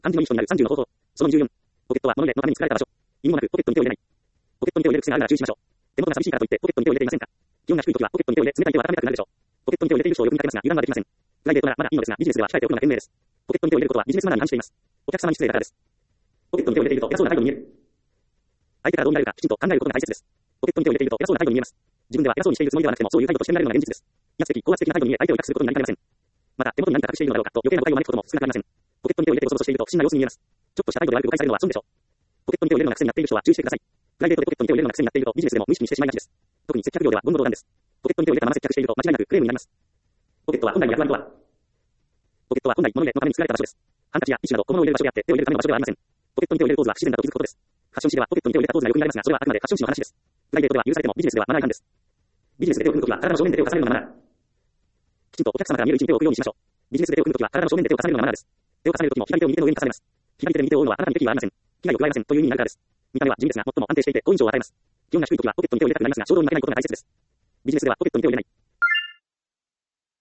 漢字の意思となる30の方法。その24。ポケットは物入れのために作られた場所。意味もなくポケットに手を入れない。ポケットに手を入れる癖があるなら注意しましょう。手元が寂しいからといってポケットに手を入れていませんか。気温が低いときはポケットに手を入れ、冷たい手は温めたくなるでしょう。ポケットに手を入れている人をよく見かけますが、油断はできません。プライベートならまだいいのですが、ビジネスでは控えておくのが賢明です。ポケットに手を入れることはビジネスマナーに反しています。お客様に失礼だからです。ポケットに手を入れていると偉そうな態度に見える。相手からどう見られるかきちんと考えることが大切です。ポケットに手を入れていると偉そうな態度に見えます。自分では偉そうにしているつもりではなくても、そういう態度として見られるのが現実です。威圧的、高圧的な態度に見え、相手を威嚇することになりかねません。また、手元に何か隠しているのだろうかと余計な誤解を招くことも少なくありません。ポケットに手を入れてごそごそしていると不審な様子に見えます。ちょっとした態度であると誤解されるのは損でしょう。ポケットに手を入れるのが癖になっている人は注意してください。プライベートでポケットに手を入れるのが癖になっているとビジネスでも無意識にしてしまいがちです。特に接客業では言語道断です。ポケットに手を入れたまま接客していると間違いなくクレームになります。ポケットは本来の役割とは、ポケットは本来物入れのために作られた場所です。ハンカチやティッシュなど小物を入れる場所であって手を入れるための場所ではありません。ポケットに手を入れるポーズは不自然だと気づくことです。ファッション誌ではポケットに手を入れたポーズがよく見られますが、それはあくまでファッション誌の話です。プライベートでは許されてもビジネスではマナー違反です。ビジネスで手を組むときは体の正面で手を重ねるのがマナー。きちんとお客様から見える位置に手を置くようにしましょう。ビジネスで手を組むときは体の正面で手を重ねるのがマナーです。手を重ねるときも左手を右手の上に重ねます。左手で右手を追うのはあなたに敵意はありません。危害を加えませんという意味になるからです。見た目は地味ですが最も安定していて好印象を与えます。気温が低いときはポケットに手を入れたくなりますが衝動に負けないことが大切です。ビジネスではポケットに手を入れない。